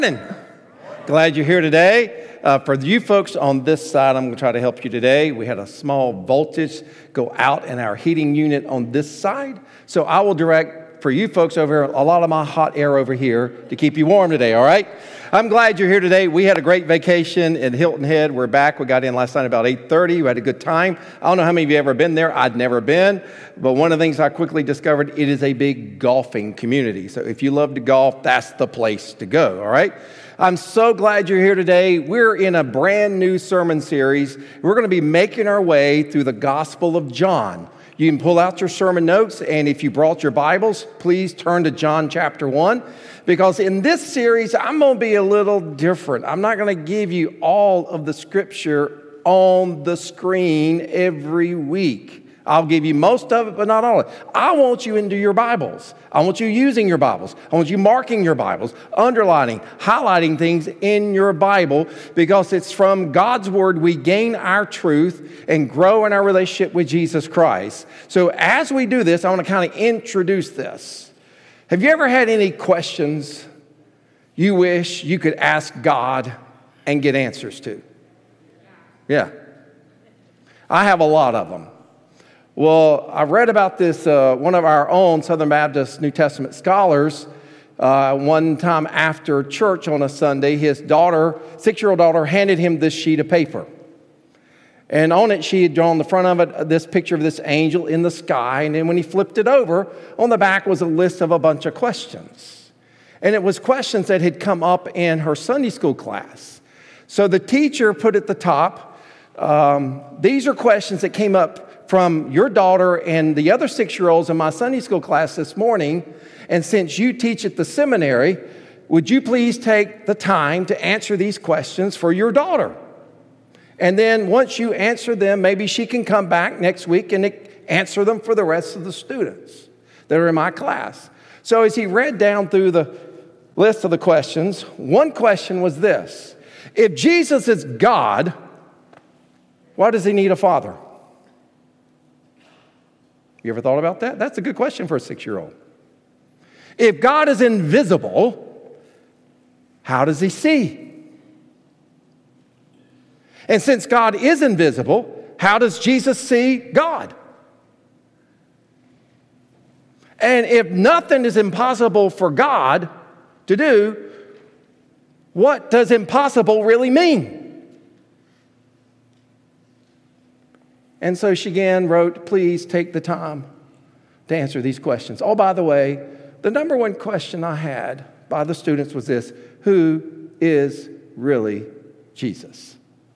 Morning. Glad you're here today. For you folks on this side, I'm going to try to help you today. We had a small voltage go out in our heating unit on this side. So I will direct for you folks over here a lot of my hot air over here to keep you warm today, all right? I'm glad you're here today. We had a great vacation in Hilton Head. We're back. We got in last night about 8:30. We had a good time. I don't know how many of you have ever been there. I'd never been. But one of the things I quickly discovered, it is a big golfing community. So if you love to golf, that's the place to go, all right? I'm so glad you're here today. We're in a brand new sermon series. We're going to be making our way through the Gospel of John. You can pull out your sermon notes, and if you brought your Bibles, please turn to John chapter 1, because in this series, I'm going to be a little different. I'm not going to give you all of the scripture on the screen every week. I'll give you most of it, but not all of it. I want you into your Bibles. I want you using your Bibles. I want you marking your Bibles, underlining, highlighting things in your Bible, because it's from God's Word we gain our truth and grow in our relationship with Jesus Christ. So as we do this, I want to kind of introduce this. Have you ever had any questions you wish you could ask God and get answers to? Yeah. I have a lot of them. Well, I read about this, one of our own Southern Baptist New Testament scholars, one time after church on a Sunday, his daughter, 6-year-old daughter, handed him this sheet of paper. And on it, she had drawn the front of it, this picture of this angel in the sky. And then when he flipped it over, on the back was a list of a bunch of questions. And it was questions that had come up in her Sunday school class. So the teacher put at the top, these are questions that came up from your daughter and the other 6-year-olds in my Sunday school class this morning. And since you teach at the seminary, would you please take the time to answer these questions for your daughter? And then once you answer them, maybe she can come back next week and answer them for the rest of the students that are in my class. So as he read down through the list of the questions, one question was this: if Jesus is God, why does he need a father? You ever thought about that? That's a good question for a 6-year-old. If God is invisible, how does he see? And since God is invisible, how does Jesus see God? And if nothing is impossible for God to do, what does impossible really mean? And so she again wrote, please take the time to answer these questions. Oh, by the way, the number one question I had by the students was this: who is really Jesus?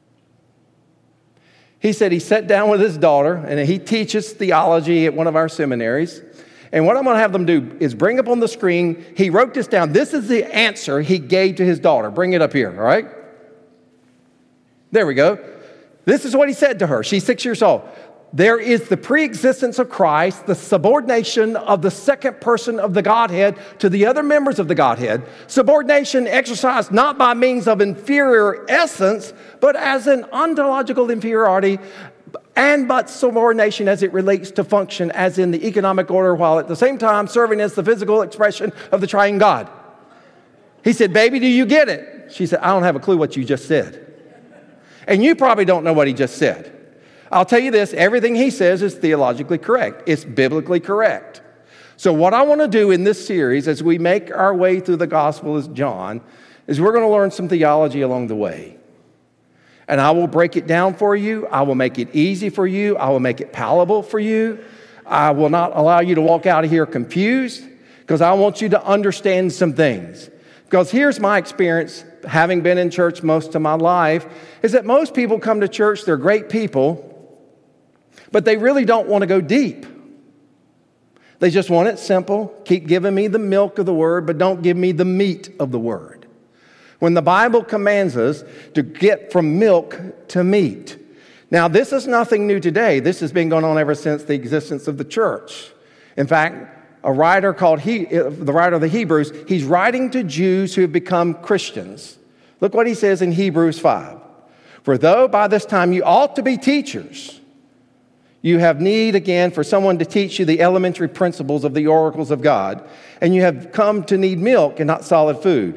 He said he sat down with his daughter, and he teaches theology at one of our seminaries. And what I'm going to have them do is bring up on the screen, he wrote this down. This is the answer he gave to his daughter. Bring it up here, all right? There we go. This is what he said to her. She's 6 years old. There is the preexistence of Christ, the subordination of the second person of the Godhead to the other members of the Godhead. Subordination exercised not by means of inferior essence, but as an ontological inferiority, and but subordination as it relates to function, as in the economic order, while at the same time serving as the physical expression of the triune God. He said, baby, do you get it? She said, I don't have a clue what you just said. And you probably don't know what he just said. I'll tell you this, everything he says is theologically correct. It's biblically correct. So what I want to do in this series as we make our way through the Gospel of John is we're going to learn some theology along the way. And I will break it down for you. I will make it easy for you. I will make it palatable for you. I will not allow you to walk out of here confused, because I want you to understand some things. Because here's my experience, having been in church most of my life, is that most people come to church, they're great people, but they really don't want to go deep. They just want it simple. Keep giving me the milk of the word, but don't give me the meat of the word. When the Bible commands us to get from milk to meat. Now, this is nothing new today. This has been going on ever since the existence of the church. In fact, a writer called the writer of the Hebrews, he's writing to Jews who have become Christians. Look what he says in Hebrews 5. For though by this time you ought to be teachers, you have need again for someone to teach you the elementary principles of the oracles of God, and you have come to need milk and not solid food.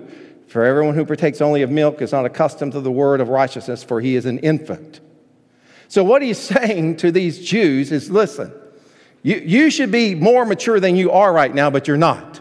For everyone who partakes only of milk is not accustomed to the word of righteousness, for he is an infant. So what he's saying to these Jews is, listen, you should be more mature than you are right now, but you're not.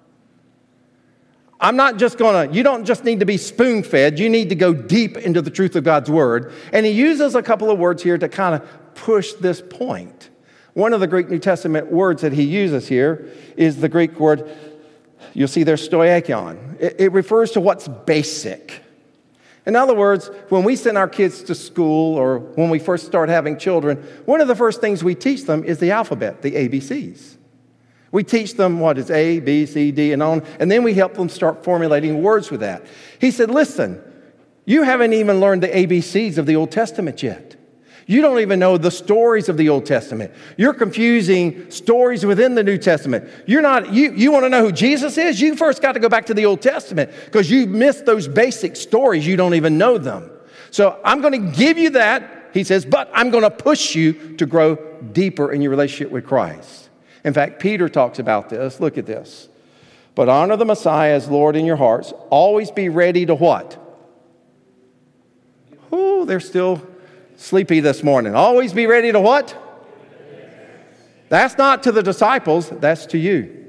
You don't just need to be spoon-fed. You need to go deep into the truth of God's word. And he uses a couple of words here to kind of push this point. One of the Greek New Testament words that he uses here is the Greek word, you'll see there, stoicheion. It refers to what's basic. In other words, when we send our kids to school or when we first start having children, one of the first things we teach them is the alphabet, the ABCs. We teach them what is A, B, C, D, and on, and then we help them start formulating words with that. He said, listen, you haven't even learned the ABCs of the Old Testament yet. You don't even know the stories of the Old Testament. You're confusing stories within the New Testament. You want to know who Jesus is? You first got to go back to the Old Testament because you missed those basic stories. You don't even know them. So I'm going to give you that, he says, but I'm going to push you to grow deeper in your relationship with Christ. In fact, Peter talks about this. Look at this. But honor the Messiah as Lord in your hearts. Always be ready to what? Oh, they're still sleepy this morning. Always be ready to what? That's not to the disciples, that's to you.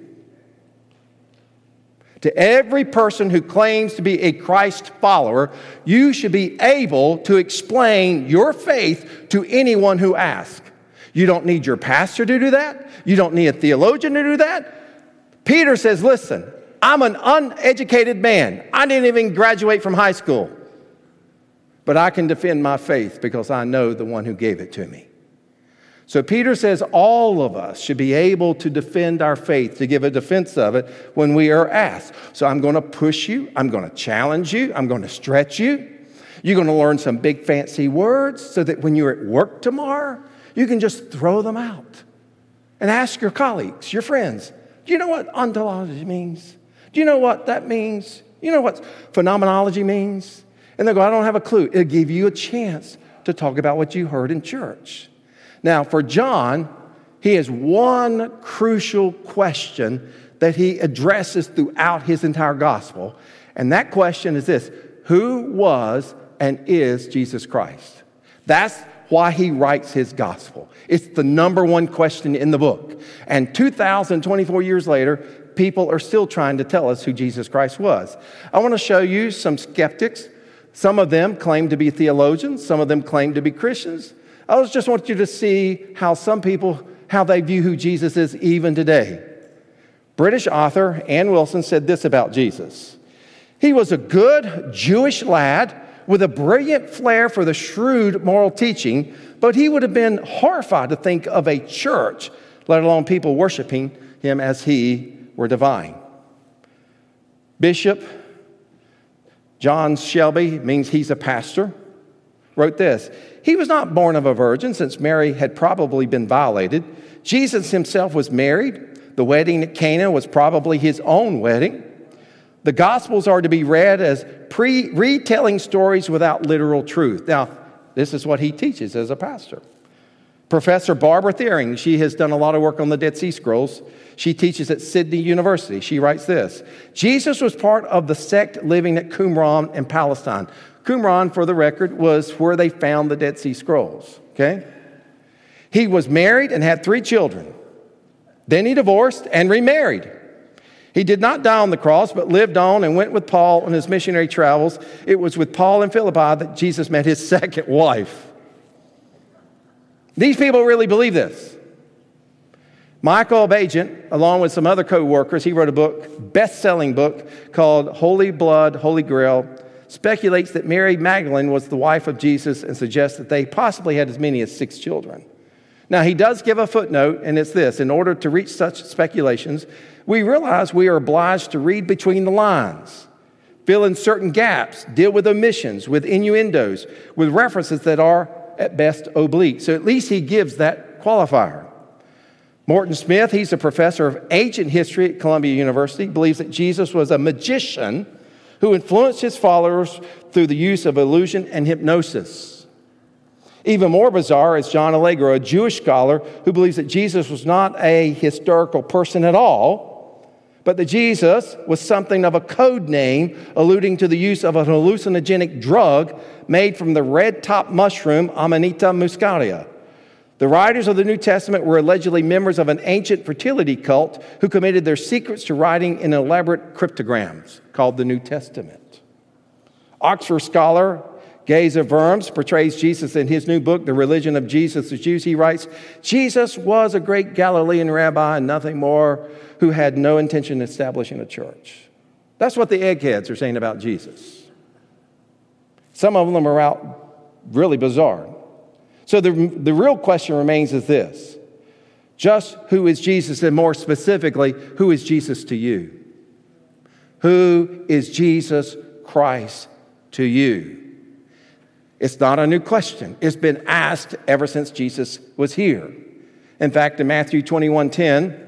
To every person who claims to be a Christ follower, you should be able to explain your faith to anyone who asks. You don't need your pastor to do that. You don't need a theologian to do that. Peter says, listen, I'm an uneducated man. I didn't even graduate from high school. But I can defend my faith because I know the one who gave it to me. So Peter says all of us should be able to defend our faith, to give a defense of it when we are asked. So I'm going to push you. I'm going to challenge you. I'm going to stretch you. You're going to learn some big fancy words so that when you're at work tomorrow, you can just throw them out and ask your colleagues, your friends, do you know what ontology means? Do you know what that means? You know what phenomenology means? And they go, I don't have a clue. It'll give you a chance to talk about what you heard in church. Now, for John, he has one crucial question that he addresses throughout his entire gospel. And that question is this: who was and is Jesus Christ? That's why he writes his gospel. It's the number one question in the book. And 2,024 years later, people are still trying to tell us who Jesus Christ was. I want to show you some skeptics. Some of them claim to be theologians. Some of them claim to be Christians. I just want you to see how some people, how they view who Jesus is even today. British author Ann Wilson said this about Jesus. He was a good Jewish lad with a brilliant flair for the shrewd moral teaching, but he would have been horrified to think of a church, let alone people worshiping him as he were divine. Bishop John Shelby, means he's a pastor, wrote this: he was not born of a virgin, since Mary had probably been violated. Jesus himself was married. The wedding at Cana was probably his own wedding. The Gospels are to be read as retelling stories without literal truth. Now, this is what he teaches as a pastor. Professor Barbara Thiering, she has done a lot of work on the Dead Sea Scrolls. She teaches at Sydney University. She writes this: Jesus was part of the sect living at Qumran in Palestine. Qumran, for the record, was where they found the Dead Sea Scrolls. Okay? He was married and had 3 children. Then he divorced and remarried. He did not die on the cross, but lived on and went with Paul on his missionary travels. It was with Paul in Philippi that Jesus met his second wife. These people really believe this. Michael Abagent, along with some other co-workers, he wrote a book, best-selling book, called Holy Blood, Holy Grail, speculates that Mary Magdalene was the wife of Jesus and suggests that they possibly had as many as 6 children. Now, he does give a footnote, and it's this: in order to reach such speculations, we realize we are obliged to read between the lines, fill in certain gaps, deal with omissions, with innuendos, with references that are, at best, oblique. So at least he gives that qualifier. Morton Smith, he's a professor of ancient history at Columbia University, believes that Jesus was a magician who influenced his followers through the use of illusion and hypnosis. Even more bizarre is John Allegro, a Jewish scholar who believes that Jesus was not a historical person at all, But the Jesus was something of a code name, alluding to the use of a hallucinogenic drug made from the red-top mushroom Amanita muscaria. The writers of the New Testament were allegedly members of an ancient fertility cult who committed their secrets to writing in elaborate cryptograms called the New Testament. Oxford scholar Geza Vermes portrays Jesus in his new book, The Religion of Jesus the Jews. He writes, Jesus was a great Galilean rabbi and nothing more, who had no intention of establishing a church. That's what the eggheads are saying about Jesus. Some of them are out really bizarre. So the real question remains is this: just who is Jesus, and more specifically, who is Jesus to you? Who is Jesus Christ to you? It's not a new question. It's been asked ever since Jesus was here. In fact, in Matthew 21:10, it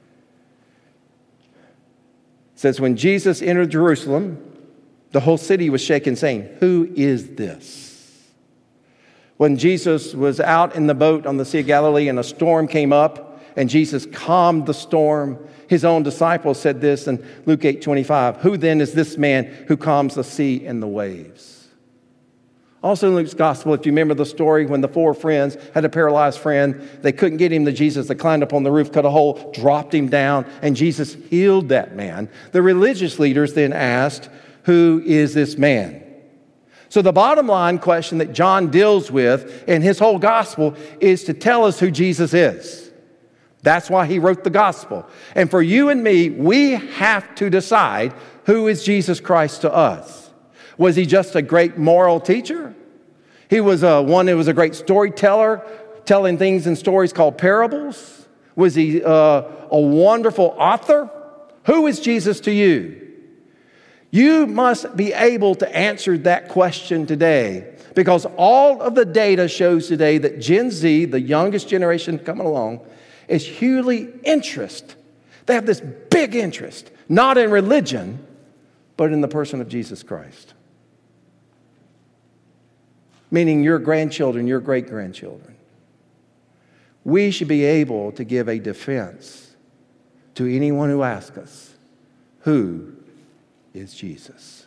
says, when Jesus entered Jerusalem, the whole city was shaken, saying, who is this? When Jesus was out in the boat on the Sea of Galilee and a storm came up and Jesus calmed the storm, his own disciples said this in Luke 8:25, who then is this man who calms the sea and the waves? Also in Luke's gospel, if you remember the story when the four friends had a paralyzed friend, they couldn't get him to Jesus. They climbed up on the roof, cut a hole, dropped him down, and Jesus healed that man. The religious leaders then asked, who is this man? So the bottom line question that John deals with in his whole gospel is to tell us who Jesus is. That's why he wrote the gospel. And for you and me, we have to decide who is Jesus Christ to us. Was he just a great moral teacher? He was one who was a great storyteller, telling things in stories called parables. Was he a wonderful author? Who is Jesus to you? You must be able to answer that question today, because all of the data shows today that Gen Z, the youngest generation coming along, is hugely interested. They have this big interest, not in religion, but in the person of Jesus Christ. Meaning your grandchildren, your great-grandchildren. We should be able to give a defense to anyone who asks us, who is Jesus?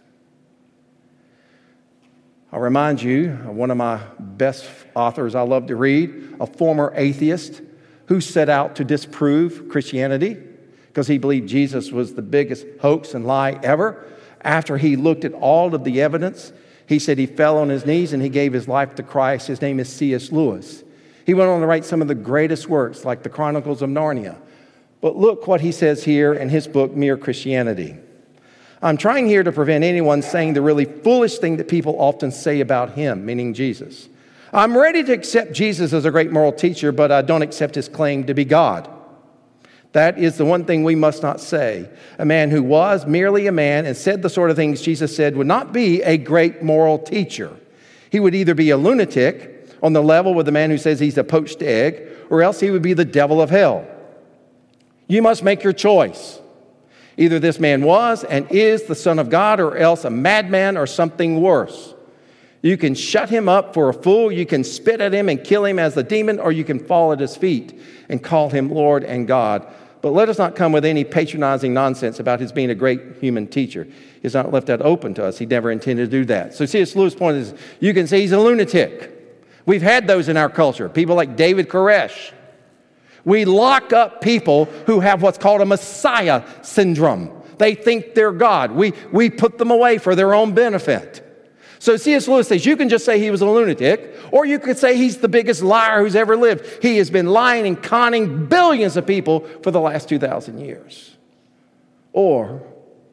I'll remind you of one of my best authors I love to read, a former atheist who set out to disprove Christianity because he believed Jesus was the biggest hoax and lie ever. After he looked at all of the evidence, he said he fell on his knees and he gave his life to Christ. His name is C.S. Lewis. He went on to write some of the greatest works like the Chronicles of Narnia. But look what he says here in his book, Mere Christianity. I'm trying here to prevent anyone saying the really foolish thing that people often say about him, meaning Jesus. I'm ready to accept Jesus as a great moral teacher, but I don't accept his claim to be God. That is the one thing we must not say. A man who was merely a man and said the sort of things Jesus said would not be a great moral teacher. He would either be a lunatic on the level with the man who says he's a poached egg, or else he would be the devil of hell. You must make your choice. Either this man was and is the Son of God, or else a madman or something worse. You can shut him up for a fool, you can spit at him and kill him as the demon, or you can fall at his feet and call him Lord and God. But let us not come with any patronizing nonsense about his being a great human teacher. He's not left that open to us. He never intended to do that. So C.S. Lewis' point is, you can say he's a lunatic. We've had those in our culture. People like David Koresh. We lock up people who have what's called a Messiah syndrome. They think they're God. We put them away for their own benefit. So C.S. Lewis says you can just say he was a lunatic, or you could say he's the biggest liar who's ever lived. He has been lying and conning billions of people for the last 2,000 years. Or,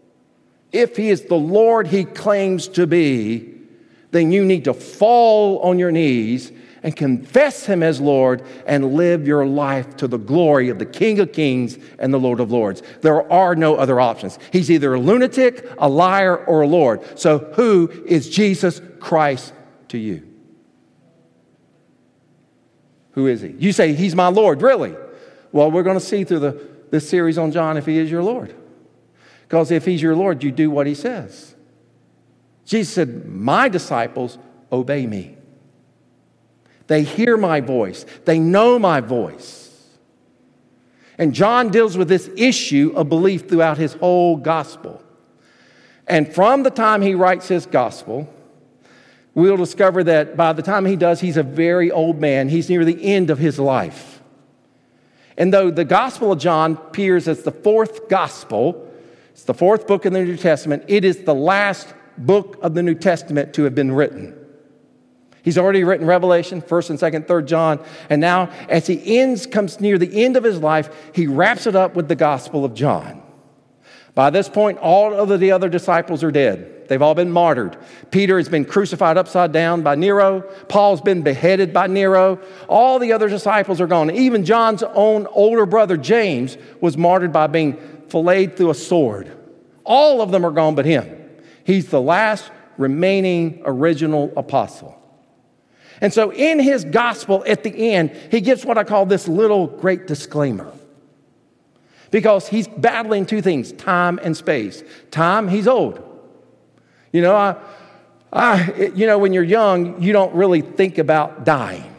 if he is the Lord he claims to be, then you need to fall on your knees and confess him as Lord and live your life to the glory of the King of Kings and the Lord of Lords. There are no other options. He's either a lunatic, a liar, or a Lord. So who is Jesus Christ to you? Who is he? You say, he's my Lord. Really? Well, we're going to see through this series on John if he is your Lord. Because if he's your Lord, you do what he says. Jesus said, my disciples obey me. They hear my voice. They know my voice. And John deals with this issue of belief throughout his whole gospel. And from the time he writes his gospel, we'll discover that by the time he does, he's a very old man. He's near the end of his life. And though the Gospel of John appears as the fourth gospel, it's the fourth book in the New Testament, it is the last book of the New Testament to have been written. He's already written Revelation, 1st and 2nd, 3rd John, and now as he comes near the end of his life, he wraps it up with the Gospel of John. By this point, all of the other disciples are dead. They've all been martyred. Peter has been crucified upside down by Nero. Paul's been beheaded by Nero. All the other disciples are gone. Even John's own older brother, James, was martyred by being filleted through a sword. All of them are gone but him. He's the last remaining original apostle. And so in his gospel, at the end, he gives what I call this little great disclaimer. Because he's battling two things, time and space. Time, he's old. You know, when you're young, you don't really think about dying.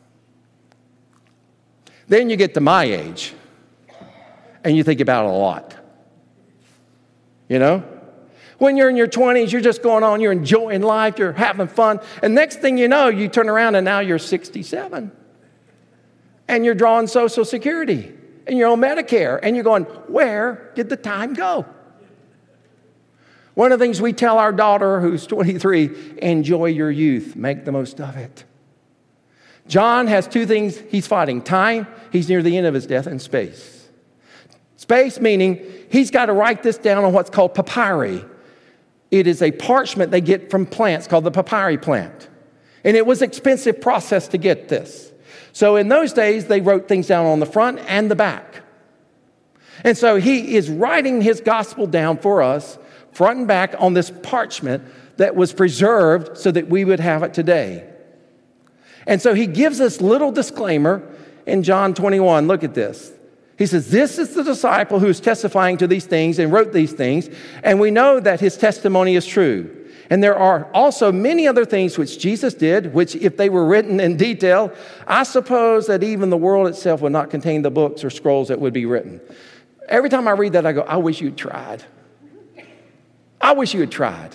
Then you get to my age, and you think about it a lot. You know? When you're in your 20s, you're just going on, you're enjoying life, you're having fun. And next thing you know, you turn around and now you're 67. And you're drawing Social Security. And you're on Medicare. And you're going, where did the time go? One of the things we tell our daughter, who's 23, enjoy your youth. Make the most of it. John has two things he's fighting. Time, he's near the end of his death, and space. Space meaning he's got to write this down on what's called papyri. It is a parchment they get from plants called the papyri plant. And it was an expensive process to get this. So in those days, they wrote things down on the front and the back. And so he is writing his gospel down for us, front and back, on this parchment that was preserved so that we would have it today. And so he gives this little disclaimer in John 21. Look at this. He says, this is the disciple who is testifying to these things and wrote these things, and we know that his testimony is true. And there are also many other things which Jesus did, which if they were written in detail, I suppose that even the world itself would not contain the books or scrolls that would be written. Every time I read that, I go, I wish you'd tried. I wish you had tried.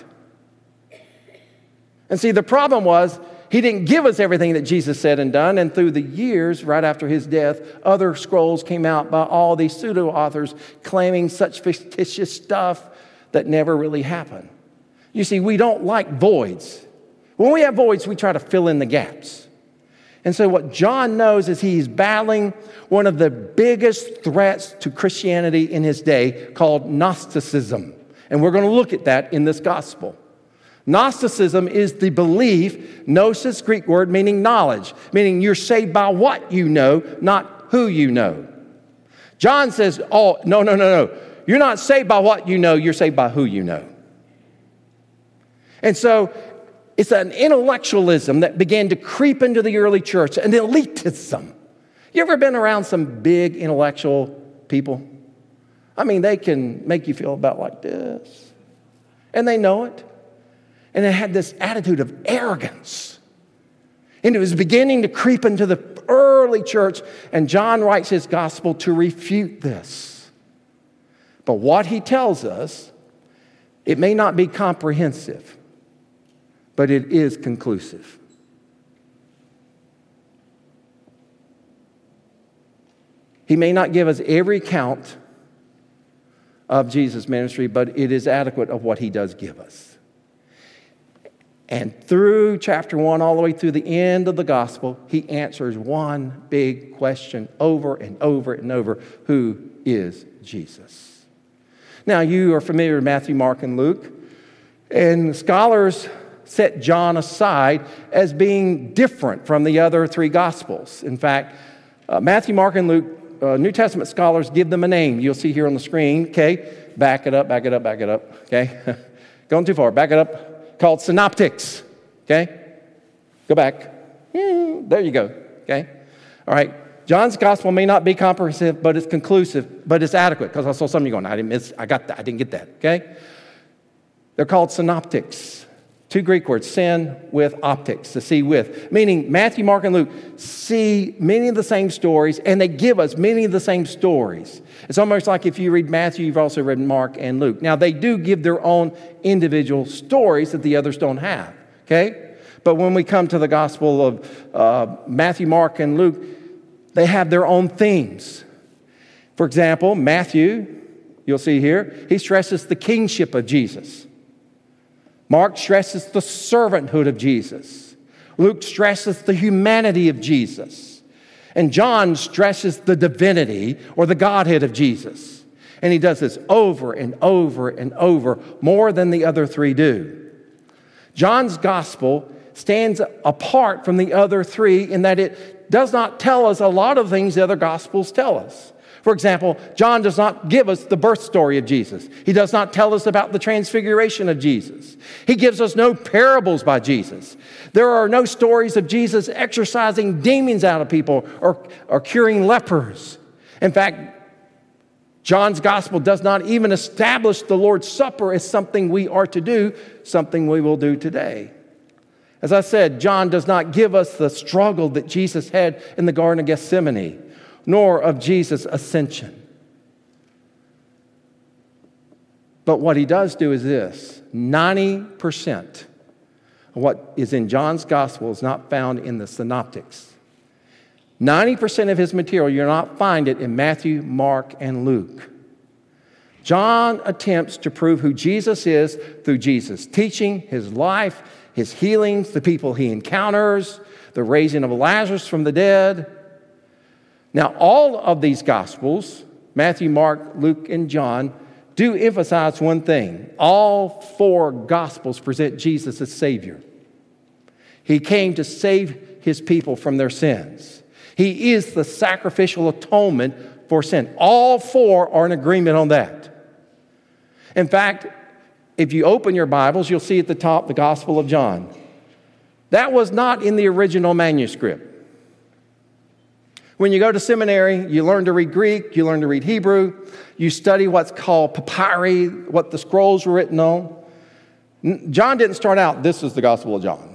And see, the problem was, he didn't give us everything that Jesus said and done. And through the years, right after his death, other scrolls came out by all these pseudo-authors claiming such fictitious stuff that never really happened. You see, we don't like voids. When we have voids, we try to fill in the gaps. And so what John knows is he's battling one of the biggest threats to Christianity in his day called Gnosticism. And we're going to look at that in this gospel. Gnosticism is the belief, gnosis, Greek word, meaning knowledge, meaning you're saved by what you know, not who you know. John says, oh, no. You're not saved by what you know, you're saved by who you know. And so it's an intellectualism that began to creep into the early church, an elitism. You ever been around some big intellectual people? I mean, they can make you feel about like this. And they know it. And it had this attitude of arrogance. And it was beginning to creep into the early church. And John writes his gospel to refute this. But what he tells us, it may not be comprehensive, but it is conclusive. He may not give us every account of Jesus' ministry, but it is adequate of what he does give us. And through chapter 1 all the way through the end of the gospel, he answers one big question over and over and over. Who is Jesus? Now, you are familiar with Matthew, Mark, and Luke. And scholars set John aside as being different from the other three gospels. In fact, Matthew, Mark, and Luke, New Testament scholars give them a name. You'll see here on the screen, okay? Back it up, okay? Going too far, back it up. Called synoptics, okay? Go back. There you go, okay? All right. John's gospel may not be comprehensive, but it's conclusive, but it's adequate, because I saw some of you going, I didn't get that, okay? They're called synoptics. Two Greek words, sin with optics, to see with. Meaning Matthew, Mark, and Luke see many of the same stories, and they give us many of the same stories. It's almost like if you read Matthew, you've also read Mark and Luke. Now, they do give their own individual stories that the others don't have, okay? But when we come to the Gospel of Matthew, Mark, and Luke, they have their own themes. For example, Matthew, you'll see here, he stresses the kingship of Jesus. Mark stresses the servanthood of Jesus. Luke stresses the humanity of Jesus. And John stresses the divinity or the Godhead of Jesus. And he does this over and over and over, more than the other three do. John's gospel stands apart from the other three in that it does not tell us a lot of things the other gospels tell us. For example, John does not give us the birth story of Jesus. He does not tell us about the transfiguration of Jesus. He gives us no parables by Jesus. There are no stories of Jesus exorcising demons out of people or curing lepers. In fact, John's gospel does not even establish the Lord's Supper as something we are to do, something we will do today. As I said, John does not give us the struggle that Jesus had in the Garden of Gethsemane, nor of Jesus' ascension. But what he does do is this: 90% of what is in John's gospel is not found in the synoptics. 90% of his material, you'll not find it in Matthew, Mark, and Luke. John attempts to prove who Jesus is through Jesus' teaching, his life, his healings, the people he encounters, the raising of Lazarus from the dead. Now, all of these Gospels, Matthew, Mark, Luke, and John, do emphasize one thing. All four Gospels present Jesus as Savior. He came to save his people from their sins. He is the sacrificial atonement for sin. All four are in agreement on that. In fact, if you open your Bibles, you'll see at the top the Gospel of John. That was not in the original manuscript. When you go to seminary, you learn to read Greek, you learn to read Hebrew, you study what's called papyri, what the scrolls were written on. John didn't start out, this is the Gospel of John.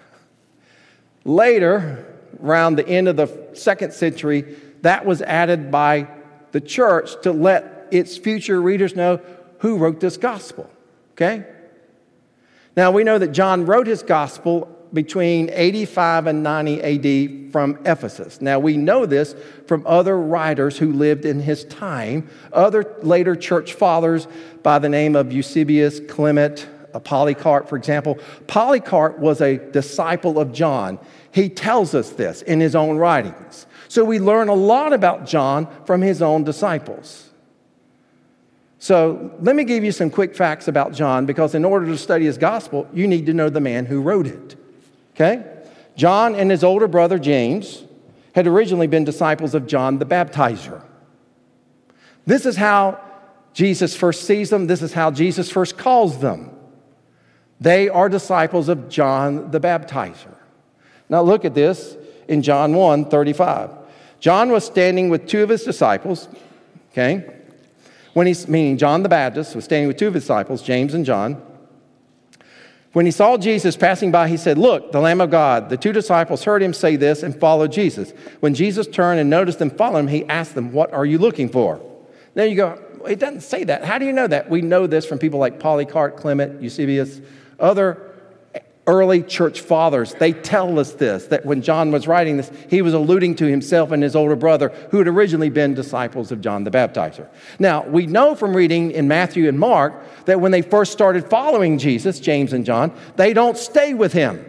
Later, around the end of the 2nd century, that was added by the church to let its future readers know who wrote this gospel, okay? Now, we know that John wrote his gospel between 85 and 90 AD from Ephesus. Now, we know this from other writers who lived in his time, other later church fathers by the name of Eusebius, Clement, Polycarp, for example. Polycarp was a disciple of John. He tells us this in his own writings. So we learn a lot about John from his own disciples. So let me give you some quick facts about John, because in order to study his gospel, you need to know the man who wrote it. Okay? John and his older brother James had originally been disciples of John the Baptizer. This is how Jesus first sees them. This is how Jesus first calls them. They are disciples of John the Baptizer. Now look at this in John 1:35. John was standing with two of his disciples, okay? Meaning John the Baptist was standing with two of his disciples, James and John. When he saw Jesus passing by, he said, "Look, the Lamb of God." The two disciples heard him say this and followed Jesus. When Jesus turned and noticed them following him, he asked them, "What are you looking for?" Now you go, it doesn't say that. How do you know that? We know this from people like Polycarp, Clement, Eusebius, other early church fathers. They tell us this, that when John was writing this, he was alluding to himself and his older brother who had originally been disciples of John the Baptizer. Now, we know from reading in Matthew and Mark that when they first started following Jesus, James and John, they don't stay with him.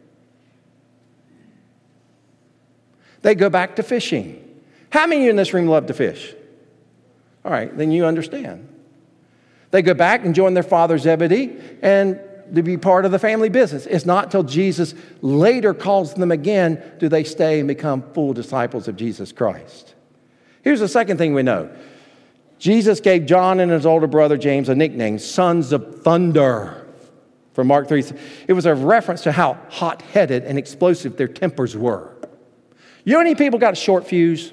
They go back to fishing. How many of you in this room love to fish? All right, then you understand. They go back and join their father Zebedee and to be part of the family business. It's not till Jesus later calls them again do they stay and become full disciples of Jesus Christ. Here's the second thing we know. Jesus gave John and his older brother James a nickname, Sons of Thunder, from Mark 3. It was a reference to how hot-headed and explosive their tempers were. You know any people got a short fuse?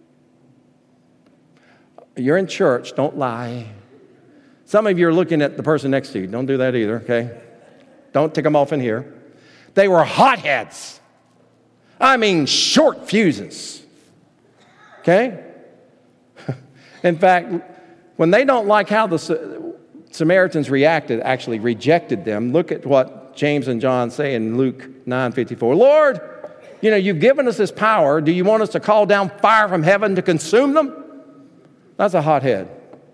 You're in church, don't lie. Some of you are looking at the person next to you. Don't do that either, okay? Don't tick them off in here. They were hotheads. I mean, short fuses. Okay? In fact, when they don't like how the Samaritans reacted, actually rejected them, look at what James and John say in Luke 9:54. Lord, you've given us this power. Do you want us to call down fire from heaven to consume them? That's a hothead.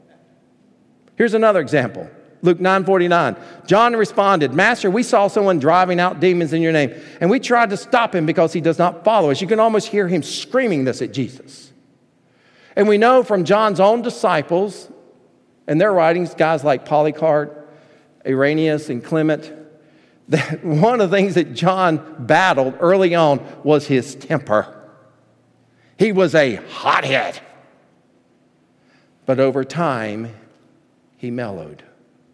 Here's another example. Luke 9:49. John responded, Master, we saw someone driving out demons in your name, and we tried to stop him because he does not follow us. You can almost hear him screaming this at Jesus. And we know from John's own disciples and their writings, guys like Polycarp, Irenaeus, and Clement, that one of the things that John battled early on was his temper. He was a hothead. But over time, he mellowed.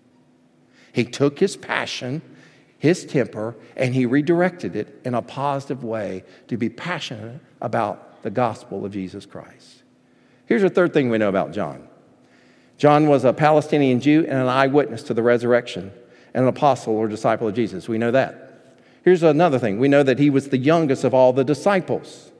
He took his passion, his temper, and he redirected it in a positive way to be passionate about the gospel of Jesus Christ. Here's the third thing we know about John. John was a Palestinian Jew and an eyewitness to the resurrection, and an apostle or disciple of Jesus. We know that. Here's another thing. We know that he was the youngest of all the disciples.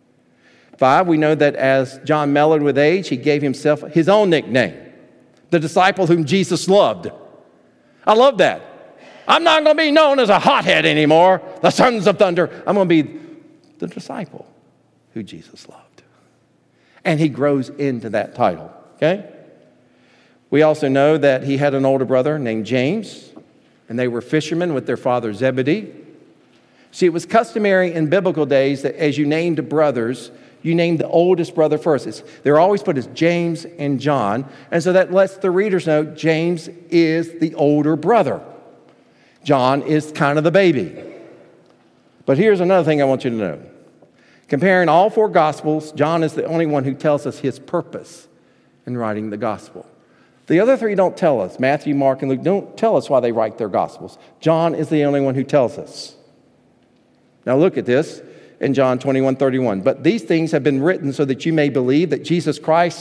5, we know that as John mellowed with age, he gave himself his own nickname, the disciple whom Jesus loved. I love that. I'm not going to be known as a hothead anymore, the sons of thunder. I'm going to be the disciple who Jesus loved. And he grows into that title, okay? We also know that he had an older brother named James, and they were fishermen with their father Zebedee. See, it was customary in biblical days that as you named brothers, you named the oldest brother first. They're always put as James and John, and so that lets the readers know James is the older brother. John is kind of the baby. But here's another thing I want you to know. Comparing all 4 Gospels, John is the only one who tells us his purpose in writing the Gospel. The other 3 don't tell us. Matthew, Mark, and Luke don't tell us why they write their Gospels. John is the only one who tells us. Now look at this in John 21:31. But these things have been written so that you may believe that Jesus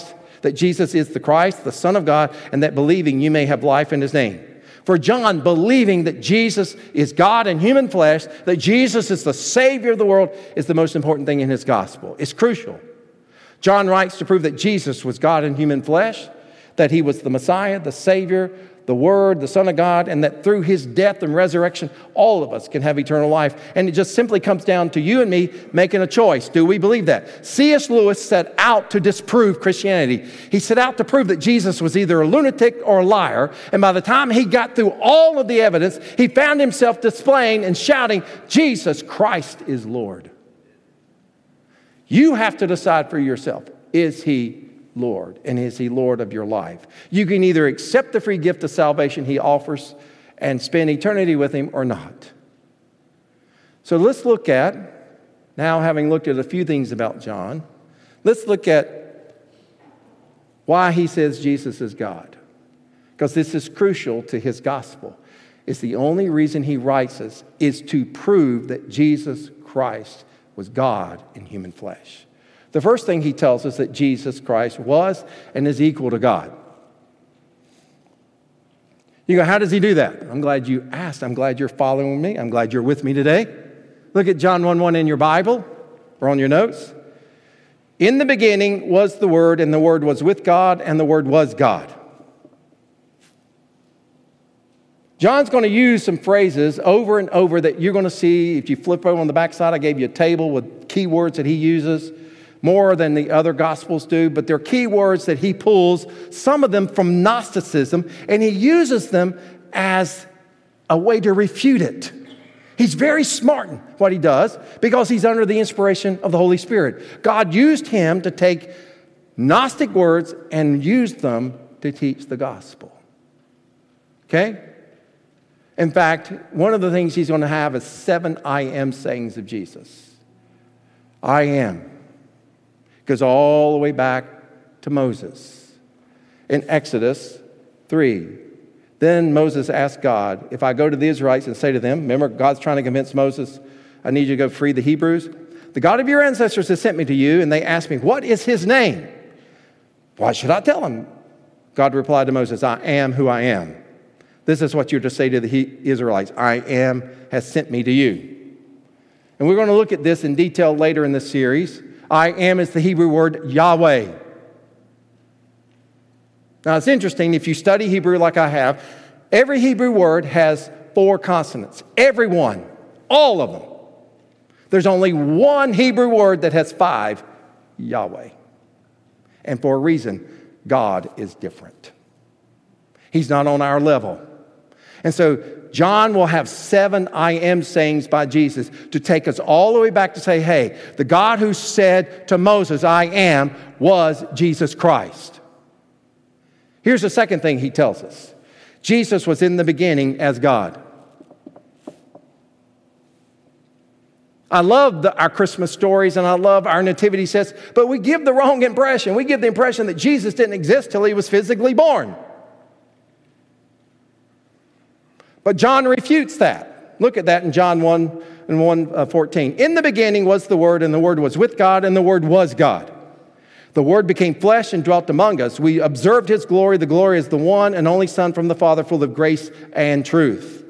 is the Christ, the Son of God, and that believing you may have life in his name. For John, believing that Jesus is God in human flesh, that Jesus is the Savior of the world, is the most important thing in his gospel. It's crucial. John writes to prove that Jesus was God in human flesh, that he was the Messiah, the Savior, the Word, the Son of God, and that through his death and resurrection, all of us can have eternal life. And it just simply comes down to you and me making a choice. Do we believe that? C.S. Lewis set out to disprove Christianity. He set out to prove that Jesus was either a lunatic or a liar. And by the time he got through all of the evidence, he found himself displaying and shouting, Jesus Christ is Lord. You have to decide for yourself, is he Lord, and is he Lord of your life? You can either accept the free gift of salvation he offers and spend eternity with him or not. So let's look at, now having looked at a few things about John, let's look at why he says Jesus is God. Because this is crucial to his gospel. It's the only reason he writes this is to prove that Jesus Christ was God in human flesh. The first thing he tells us that Jesus Christ was and is equal to God. You go, how does he do that? I'm glad you asked. I'm glad you're following me. I'm glad you're with me today. Look at John 1:1 in your Bible or on your notes. In the beginning was the Word, and the Word was with God, and the Word was God. John's going to use some phrases over and over that you're going to see. If you flip over on the back side, I gave you a table with keywords that he uses. More than the other Gospels do, but they're key words that he pulls, some of them from Gnosticism, and he uses them as a way to refute it. He's very smart in what he does because he's under the inspiration of the Holy Spirit. God used him to take Gnostic words and use them to teach the gospel. Okay? In fact, one of the things he's going to have is 7 I am sayings of Jesus. I am. Goes all the way back to Moses. In Exodus 3, then Moses asked God, if I go to the Israelites and say to them, remember, God's trying to convince Moses, I need you to go free the Hebrews. The God of your ancestors has sent me to you, and they asked me, what is his name? Why should I tell them? God replied to Moses, I am who I am. This is what you're to say to the Israelites. I am has sent me to you. And we're going to look at this in detail later in this series. I am is the Hebrew word Yahweh. Now, it's interesting, if you study Hebrew like I have, every Hebrew word has 4 consonants. Every one. All of them. There's only one Hebrew word that has 5, Yahweh. And for a reason, God is different. He's not on our level. And so John will have 7 I am sayings by Jesus to take us all the way back to say, hey, the God who said to Moses, I am, was Jesus Christ. Here's the second thing he tells us. Jesus was in the beginning as God. I love our Christmas stories and I love our nativity sets, but we give the wrong impression. We give the impression that Jesus didn't exist till he was physically born. But John refutes that. Look at that in John 1 and 1:14. In the beginning was the Word, and the Word was with God, and the Word was God. The Word became flesh and dwelt among us. We observed his glory. The glory is the one and only Son from the Father, full of grace and truth.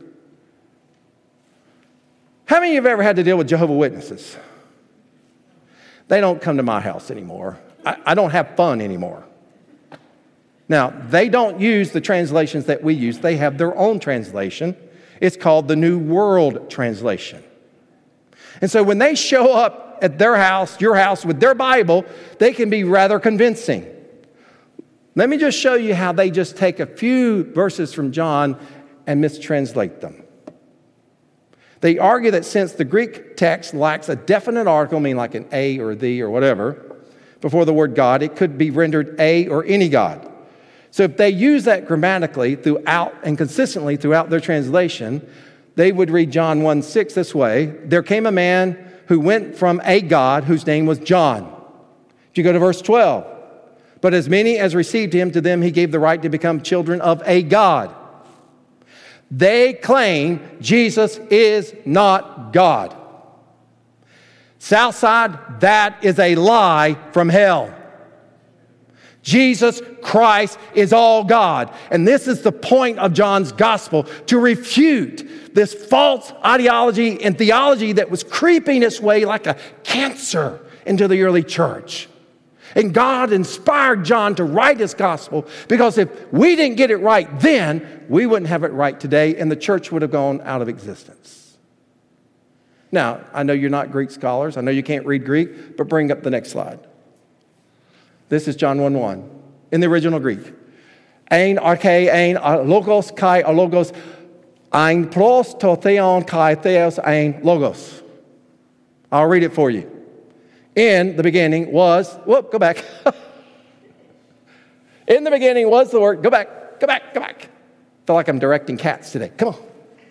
How many of you have ever had to deal with Jehovah's Witnesses? They don't come to my house anymore. I don't have fun anymore. Now, they don't use the translations that we use. They have their own translation. It's called the New World Translation. And so when they show up at their house, your house, with their Bible, they can be rather convincing. Let me just show you how they just take a few verses from John and mistranslate them. They argue that since the Greek text lacks a definite article, meaning like an a or the or whatever, before the word God, it could be rendered a or any God. So if they use that grammatically throughout and consistently throughout their translation, they would read John 1:6 this way. There came a man who went from a God whose name was John. If you go to verse 12, but as many as received him, to them he gave the right to become children of a God. They claim Jesus is not God. Southside, that is a lie from hell. Jesus Christ is all God. And this is the point of John's gospel, to refute this false ideology and theology that was creeping its way like a cancer into the early church. And God inspired John to write his gospel because if we didn't get it right then, we wouldn't have it right today and the church would have gone out of existence. Now, I know you're not Greek scholars. I know you can't read Greek, but bring up the next slide. This is John 1:1 in the original Greek. Ein arche, ein logos kai logos, ein pros to theon kai theos ein logos. I'll read it for you. In the beginning was, go back. In the beginning was the Word. Go back. I feel like I'm directing cats today. Come on.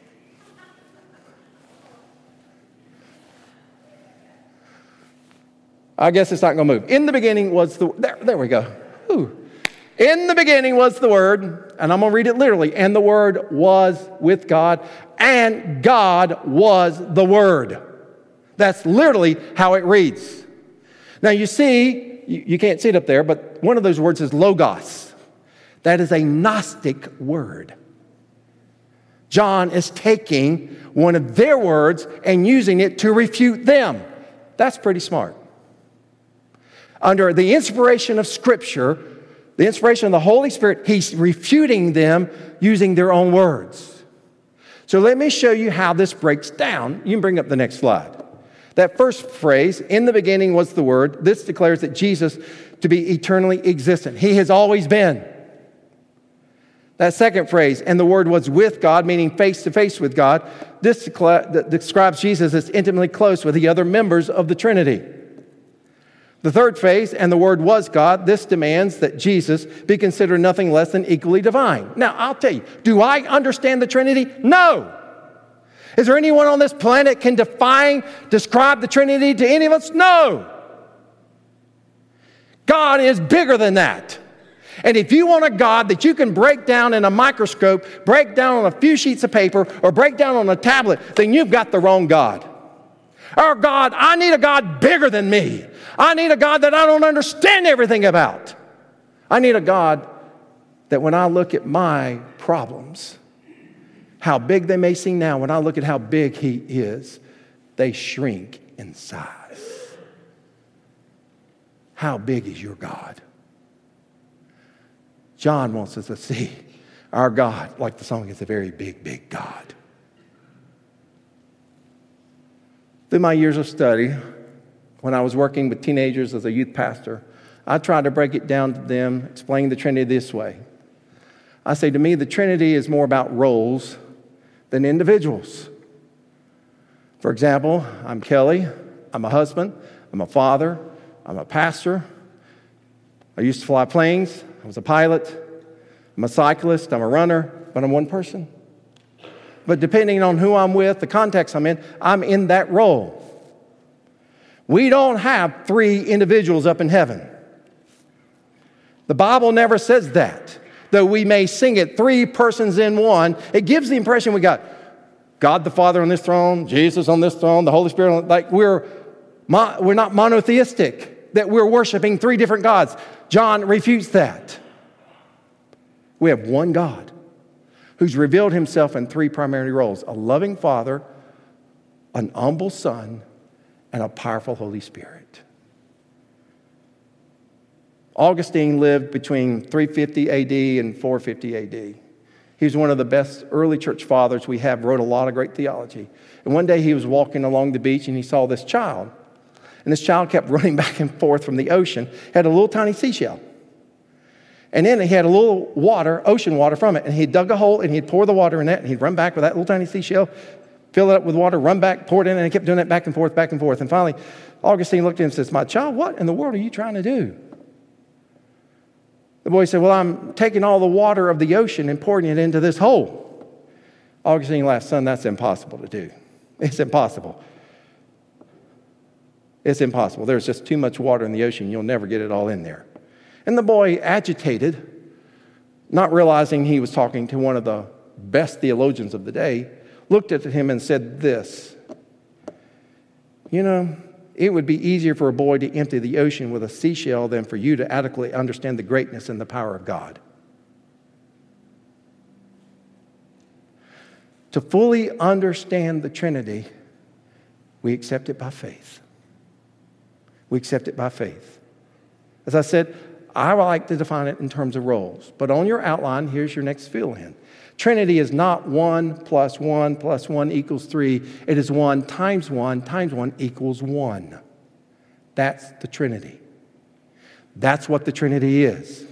I guess it's not going to move. In the beginning was the... There we go. Ooh. In the beginning was the Word, and I'm going to read it literally, and the Word was with God, and God was the Word. That's literally how it reads. Now you see, you can't see it up there, but one of those words is logos. That is a Gnostic word. John is taking one of their words and using it to refute them. That's pretty smart. Under the inspiration of Scripture, the inspiration of the Holy Spirit, he's refuting them using their own words. So let me show you how this breaks down. You can bring up the next slide. That first phrase, in the beginning was the Word, this declares that Jesus to be eternally existent. He has always been. That second phrase, and the Word was with God, meaning face to face with God, this describes Jesus as intimately close with the other members of the Trinity. The third phrase, and the Word was God, this demands that Jesus be considered nothing less than equally divine. Now, I'll tell you, do I understand the Trinity? No. Is there anyone on this planet can describe the Trinity to any of us? No. God is bigger than that. And if you want a God that you can break down in a microscope, break down on a few sheets of paper, or break down on a tablet, then you've got the wrong God. Our God, I need a God bigger than me. I need a God that I don't understand everything about. I need a God that when I look at my problems, how big they may seem now, when I look at how big he is, they shrink in size. How big is your God? John wants us to see our God, like the song, is a very big, big God. Through my years of study, when I was working with teenagers as a youth pastor, I tried to break it down to them, explain the Trinity this way. I say, to me, the Trinity is more about roles than individuals. For example, I'm Kelly, I'm a husband, I'm a father, I'm a pastor. I used to fly planes, I was a pilot, I'm a cyclist, I'm a runner, but I'm one person. But depending on who I'm with, the context I'm in that role. We don't have 3 individuals up in heaven. The Bible never says that. Though we may sing it 3 persons in one, it gives the impression we got God the Father on this throne, Jesus on this throne, the Holy Spirit, like we're not monotheistic, that we're worshiping 3 different gods. John refutes that. We have one God who's revealed himself in 3 primary roles: a loving Father, an humble Son, and a powerful Holy Spirit. Augustine lived between 350 AD and 450 AD. He was one of the best early church fathers we have, wrote a lot of great theology. And one day he was walking along the beach and he saw this child. And this child kept running back and forth from the ocean, had a little tiny seashell. And then he had a little water, ocean water from it. And he dug a hole and he'd pour the water in that and he'd run back with that little tiny seashell, fill it up with water, run back, pour it in, and he kept doing it back and forth, back and forth. And finally, Augustine looked at him and says, "My child, what in the world are you trying to do?" The boy said, "Well, I'm taking all the water of the ocean and pouring it into this hole." Augustine laughed. "Son, that's impossible to do. It's impossible. It's impossible. There's just too much water in the ocean. You'll never get it all in there." And the boy, agitated, not realizing he was talking to one of the best theologians of the day, looked at him and said this: "You know, it would be easier for a boy to empty the ocean with a seashell than for you to adequately understand the greatness and the power of God." To fully understand the Trinity, we accept it by faith. We accept it by faith. As I said, I like to define it in terms of roles. But on your outline, here's your next fill-in. Trinity is not 1 plus 1 plus 1 equals 3. It is 1 times 1 times 1 equals 1. That's the Trinity. That's what the Trinity is.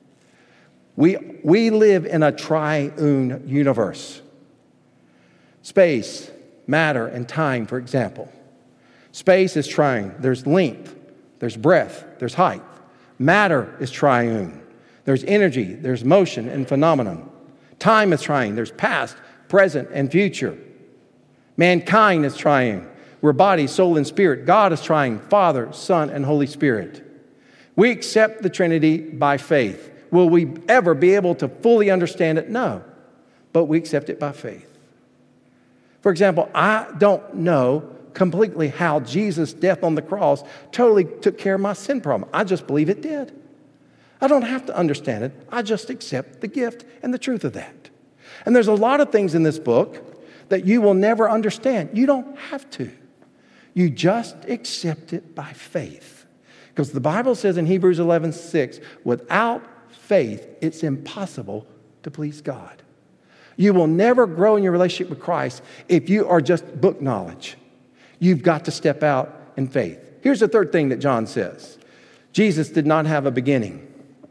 We live in a triune universe. Space, matter, and time, for example. Space is triune. There's length, there's breadth, there's height. Matter is triune. There's energy, there's motion and phenomenon. Time is triune. There's past, present, and future. Mankind is triune. We're body, soul, and spirit. God is triune: Father, Son, and Holy Spirit. We accept the Trinity by faith. Will we ever be able to fully understand it? No. But we accept it by faith. For example, I don't know completely how Jesus' death on the cross totally took care of my sin problem. I just believe it did. I don't have to understand it. I just accept the gift and the truth of that. And there's a lot of things in this book that you will never understand. You don't have to. You just accept it by faith. Because the Bible says in Hebrews 11:6, without faith, it's impossible to please God. You will never grow in your relationship with Christ if you are just book knowledge. You've got to step out in faith. Here's the third thing that John says. Jesus did not have a beginning.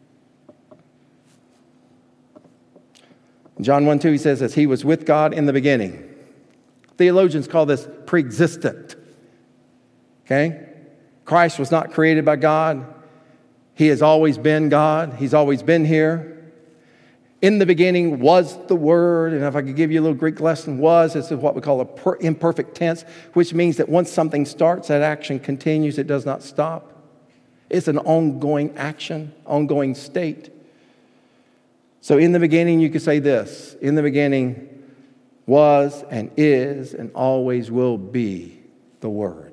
In John 1:2, he says this: he was with God in the beginning. Theologians call this pre-existent. Okay? Christ was not created by God. He has always been God. He's always been here. In the beginning was the Word. And if I could give you a little Greek lesson, this is what we call an imperfect tense, which means that once something starts, that action continues. It does not stop. It's an ongoing action, ongoing state. So in the beginning, you could say this: in the beginning was and is and always will be the Word.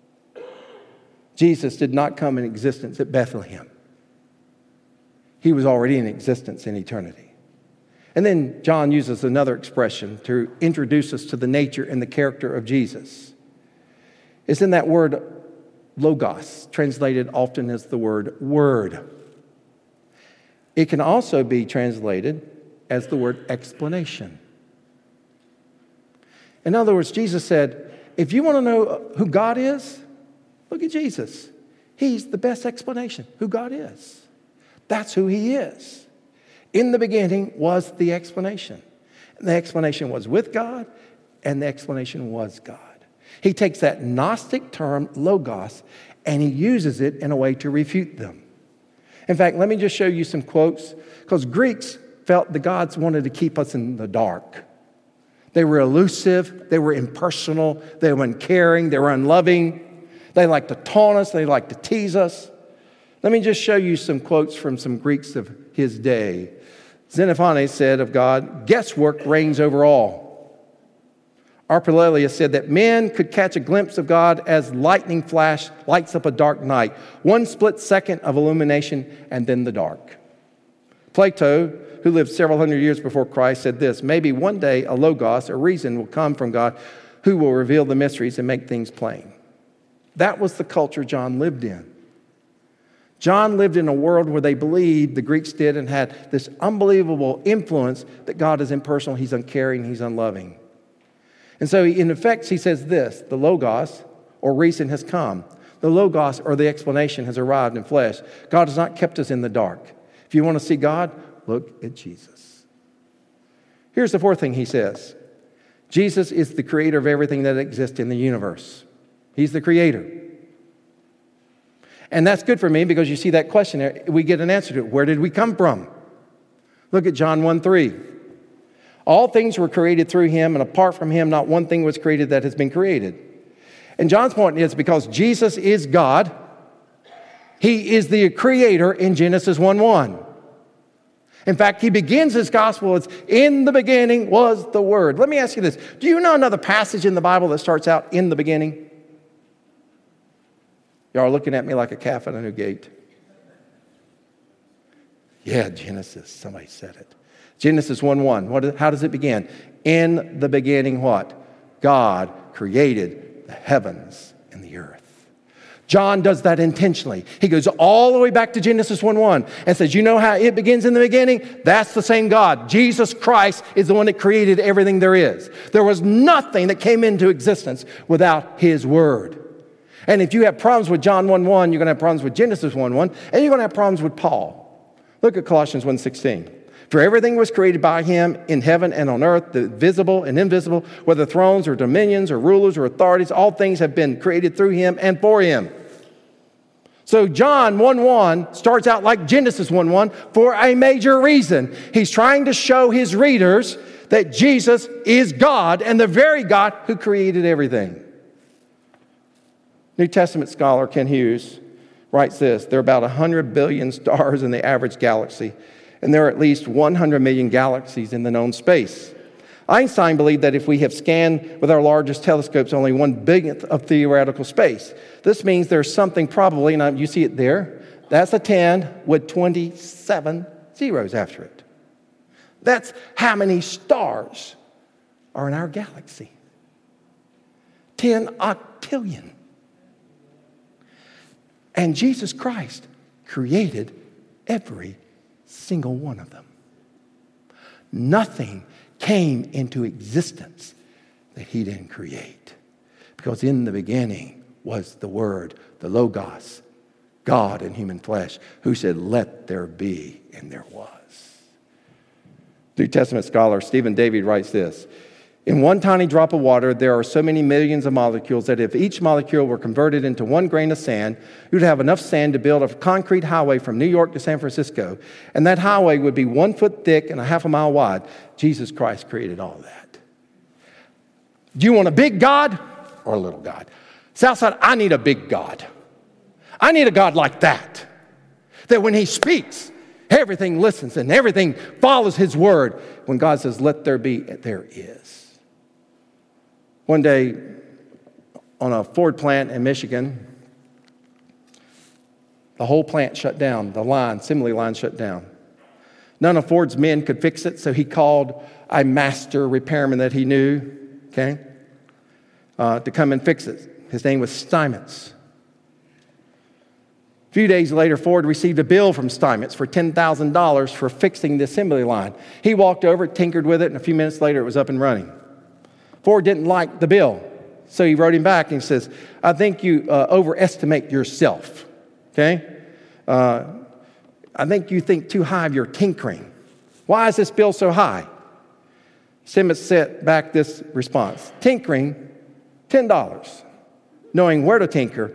Jesus did not come in existence at Bethlehem. He was already in existence in eternity. And then John uses another expression to introduce us to the nature and the character of Jesus. It's in that word logos, translated often as the word word. It can also be translated as the word explanation. In other words, Jesus said, if you want to know who God is, look at Jesus. He's the best explanation who God is. That's who he is. In the beginning was the explanation. And the explanation was with God, and the explanation was God. He takes that Gnostic term, logos, and he uses it in a way to refute them. In fact, let me just show you some quotes, because Greeks felt the gods wanted to keep us in the dark. They were elusive, they were impersonal, they were uncaring, they were unloving. They liked to taunt us, they liked to tease us. Let me just show you some quotes from some Greeks of his day. Xenophon said of God, guesswork reigns over all. Arpillelius said that men could catch a glimpse of God as lightning flash lights up a dark night. One split second of illumination and then the dark. Plato, who lived several hundred years before Christ, said this, maybe one day a logos, a reason, will come from God who will reveal the mysteries and make things plain. That was the culture John lived in. John lived in a world where they believed, the Greeks did, and had this unbelievable influence that God is impersonal, he's uncaring, he's unloving. And so in effect, he says this, the logos, or reason, has come. The logos, or the explanation, has arrived in flesh. God has not kept us in the dark. If you want to see God, look at Jesus. Here's the fourth thing he says. Jesus is the creator of everything that exists in the universe. He's the creator. And that's good for me because you see that question there, we get an answer to it. Where did we come from? Look at John 1:3. All things were created through him, and apart from him, not one thing was created that has been created. And John's point is because Jesus is God, he is the creator in Genesis 1:1. In fact, he begins his gospel as, in the beginning was the Word. Let me ask you this. Do you know another passage in the Bible that starts out, in the beginning? Y'all are looking at me like a calf at a new gate. Yeah, Genesis. Somebody said it. Genesis 1:1. How does it begin? In the beginning, what? God created the heavens and the earth. John does that intentionally. He goes all the way back to Genesis 1:1 and says, you know how it begins in the beginning? That's the same God. Jesus Christ is the one that created everything there is. There was nothing that came into existence without his word. And if you have problems with John 1:1, you're going to have problems with Genesis 1:1, and you're going to have problems with Paul. Look at Colossians 1:16. For everything was created by him in heaven and on earth, the visible and invisible, whether thrones or dominions or rulers or authorities, all things have been created through him and for him. So John 1:1 starts out like Genesis 1:1 for a major reason. He's trying to show his readers that Jesus is God and the very God who created everything. New Testament scholar Ken Hughes writes this, there are about 100 billion stars in the average galaxy, and there are at least 100 million galaxies in the known space. Einstein believed that if we have scanned with our largest telescopes only 1/billionth of theoretical space, this means there's something probably, and you see it there, that's a 10 with 27 zeros after it. That's how many stars are in our galaxy. 10 octillion. And Jesus Christ created every single one of them. Nothing came into existence that he didn't create. Because in the beginning was the Word, the Logos, God in human flesh, who said, let there be, and there was. New Testament scholar Stephen David writes this, in one tiny drop of water, there are so many millions of molecules that if each molecule were converted into one grain of sand, you'd have enough sand to build a concrete highway from New York to San Francisco. And that highway would be 1 foot thick and a half a mile wide. Jesus Christ created all that. Do you want a big God or a little God? Southside, I need a big God. I need a God like that. That when he speaks, everything listens and everything follows his word. When God says, let there be, there is. One day, on a Ford plant in Michigan, the whole plant shut down. The line, assembly line shut down. None of Ford's men could fix it, so he called a master repairman that he knew, okay, to come and fix it. His name was Steinmetz. A few days later, Ford received a bill from Steinmetz for $10,000 for fixing the assembly line. He walked over, tinkered with it, and a few minutes later, it was up and running. Ford didn't like the bill, so he wrote him back and he says, I think you overestimate yourself, okay? I think you think too high of your tinkering. Why is this bill so high? Steinmetz sent back this response. Tinkering, $10. Knowing where to tinker,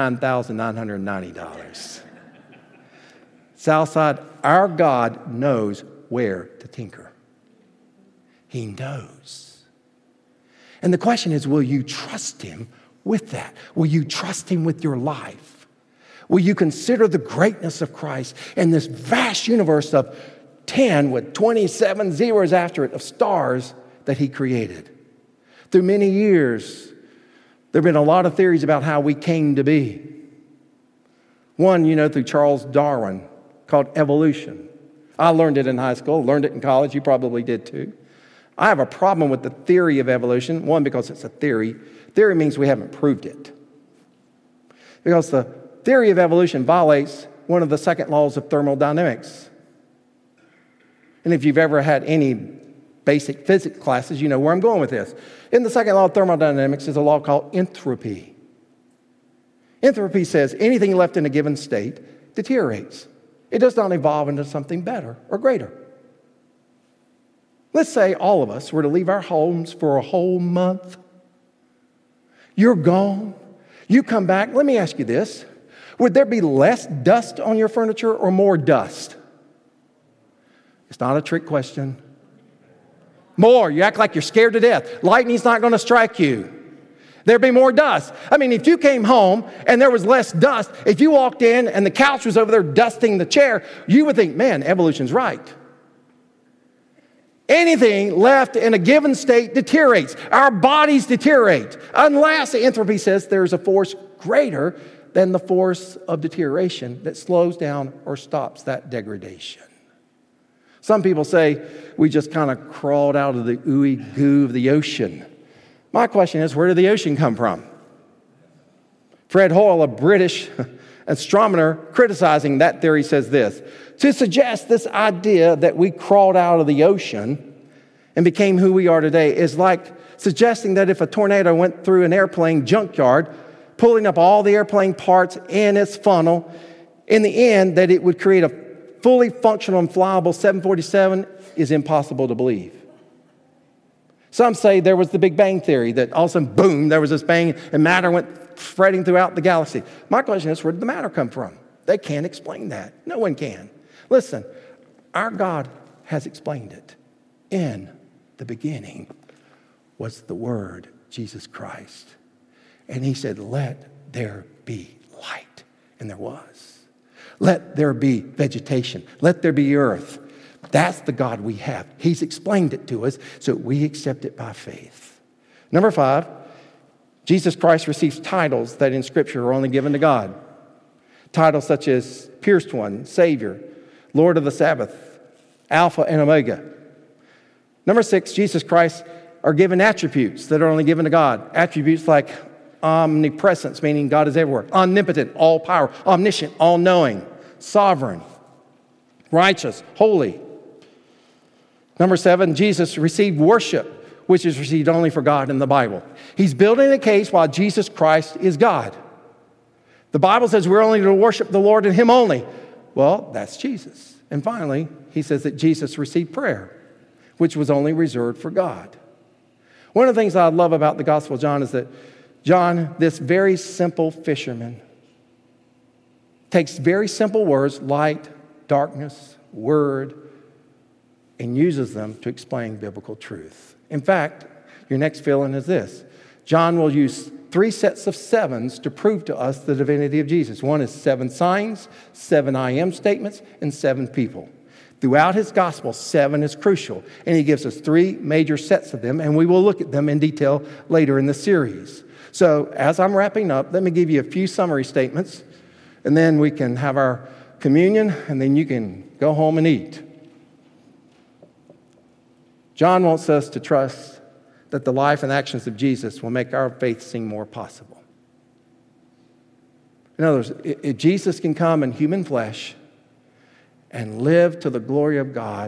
$9,990. Southside, our God knows where to tinker. He knows. And the question is, will you trust him with that? Will you trust him with your life? Will you consider the greatness of Christ in this vast universe of 10 with 27 zeros after it of stars that he created? Through many years, there have been a lot of theories about how we came to be. One, through Charles Darwin, called evolution. I learned it in high school, learned it in college. You probably did too. I have a problem with the theory of evolution. One, because it's a theory. Theory means we haven't proved it. Because the theory of evolution violates one of the second laws of thermodynamics. And if you've ever had any basic physics classes, you know where I'm going with this. In the second law of thermodynamics is a law called entropy. Entropy says anything left in a given state deteriorates. It does not evolve into something better or greater. Let's say all of us were to leave our homes for a whole month. You're gone. You come back. Let me ask you this. Would there be less dust on your furniture or more dust? It's not a trick question. More. You act like you're scared to death. Lightning's not going to strike you. There'd be more dust. I mean, if you came home and there was less dust, if you walked in and the couch was over there dusting the chair, you would think, man, evolution's right. Anything left in a given state deteriorates. Our bodies deteriorate unless entropy says there's a force greater than the force of deterioration that slows down or stops that degradation. Some people say we just kind of crawled out of the ooey goo of the ocean. My question is, where did the ocean come from? Fred Hoyle, a British astronomer, criticizing that theory, says this: to suggest this idea that we crawled out of the ocean and became who we are today is like suggesting that if a tornado went through an airplane junkyard, pulling up all the airplane parts in its funnel, in the end, that it would create a fully functional and flyable 747 is impossible to believe. Some say there was the Big Bang Theory, that all of a sudden, boom, there was this bang, and matter went spreading throughout the galaxy. My question is, where did the matter come from? They can't explain that. No one can. Listen, our God has explained it. In the beginning was the Word, Jesus Christ. And he said, let there be light. And there was. Let there be vegetation. Let there be earth. That's the God we have. He's explained it to us, so we accept it by faith. Number 5, Jesus Christ receives titles that in Scripture are only given to God. Titles such as Pierced One, Savior, Lord of the Sabbath, Alpha and Omega. Number 6, Jesus Christ are given attributes that are only given to God. Attributes like omnipresence, meaning God is everywhere. Omnipotent, all power. Omniscient, all knowing. Sovereign. Righteous, holy. Number 7, Jesus received worship, which is received only for God in the Bible. He's building a case while Jesus Christ is God. The Bible says we're only to worship the Lord and Him only. Well, that's Jesus. And finally, he says that Jesus received prayer, which was only reserved for God. One of the things I love about the Gospel of John is that John, this very simple fisherman, takes very simple words, light, darkness, word, and uses them to explain biblical truth. In fact, your next fill-in is this. John will use 3 sets of 7s to prove to us the divinity of Jesus. One is 7 signs, 7 I am statements, and 7 people. Throughout his gospel, 7 is crucial, and he gives us 3 major sets of them, and we will look at them in detail later in the series. So as I'm wrapping up, let me give you a few summary statements, and then we can have our communion, and then you can go home and eat. John wants us to trust that the life and actions of Jesus will make our faith seem more possible. In other words, if Jesus can come in human flesh and live to the glory of God,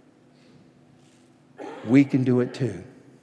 we can do it too.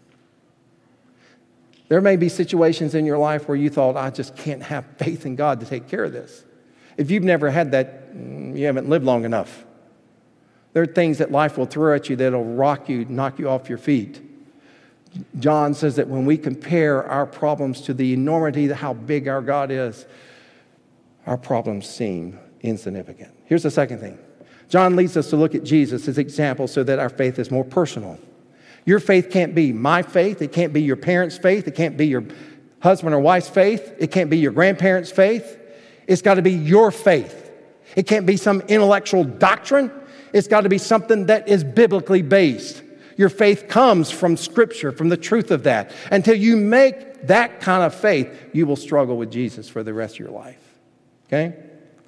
There may be situations in your life where you thought, I just can't have faith in God to take care of this. If you've never had that, you haven't lived long enough. There are things that life will throw at you that'll rock you, knock you off your feet. John says that when we compare our problems to the enormity of how big our God is, our problems seem insignificant. Here's the second thing. John leads us to look at Jesus as example so that our faith is more personal. Your faith can't be my faith. It can't be your parents' faith. It can't be your husband or wife's faith. It can't be your grandparents' faith. It's got to be your faith. It can't be some intellectual doctrine. It's got to be something that is biblically based. Your faith comes from Scripture, from the truth of that. Until you make that kind of faith, you will struggle with Jesus for the rest of your life. Okay?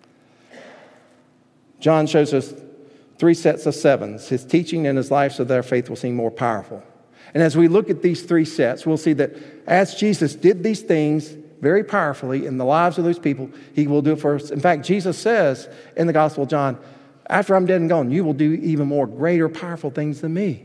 John shows us 3 sets of sevens, his teaching and his life, so that our faith will seem more powerful. And as we look at these 3 sets, we'll see that as Jesus did these things very powerfully in the lives of those people, he will do it for us. In fact, Jesus says in the Gospel of John, after I'm dead and gone, you will do even more greater, powerful things than me.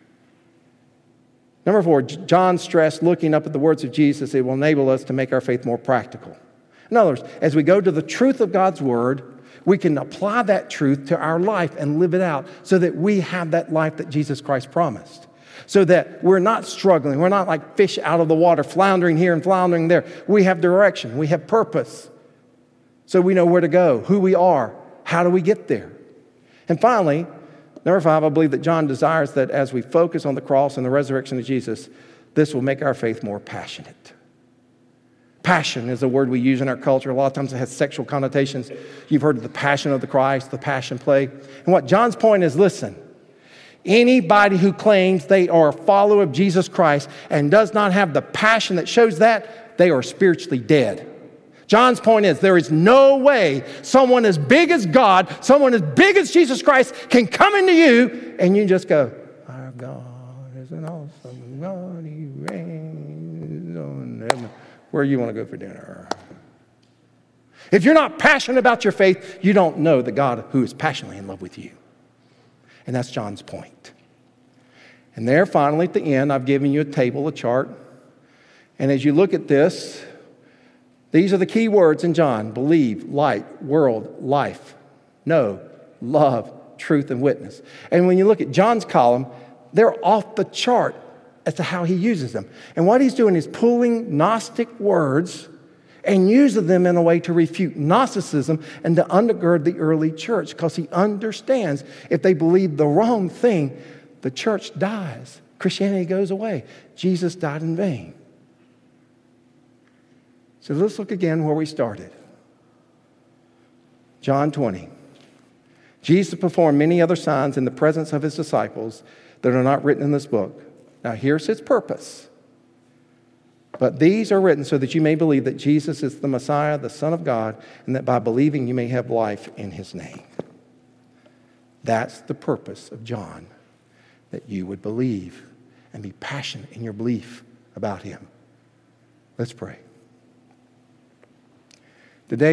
Number 4, John stressed looking up at the words of Jesus, it will enable us to make our faith more practical. In other words, as we go to the truth of God's Word, we can apply that truth to our life and live it out so that we have that life that Jesus Christ promised. So that we're not struggling. We're not like fish out of the water, floundering here and floundering there. We have direction. We have purpose. So we know where to go, who we are, how do we get there. And finally, number 5, I believe that John desires that as we focus on the cross and the resurrection of Jesus, this will make our faith more passionate. Passion is a word we use in our culture. A lot of times it has sexual connotations. You've heard of the Passion of the Christ, the Passion play. And what John's point is, listen, anybody who claims they are a follower of Jesus Christ and does not have the passion that shows that, they are spiritually dead. John's point is there is no way someone as big as God, someone as big as Jesus Christ can come into you and you just go, our God is an awesome God, he reigns on heaven. Where you want to go for dinner. If you're not passionate about your faith, you don't know the God who is passionately in love with you. And that's John's point. And there, finally, at the end, I've given you a table, a chart. And as you look at this, these are the key words in John: believe, light, world, life, know, love, truth, and witness. And when you look at John's column, they're off the chart as to how he uses them. And what he's doing is pulling Gnostic words and using them in a way to refute Gnosticism and to undergird the early church, because he understands if they believe the wrong thing, the church dies. Christianity goes away. Jesus died in vain. So let's look again where we started. John 20. Jesus performed many other signs in the presence of his disciples that are not written in this book. Now, here's his purpose. But these are written so that you may believe that Jesus is the Messiah, the Son of God, and that by believing you may have life in his name. That's the purpose of John, that you would believe and be passionate in your belief about him. Let's pray. Today,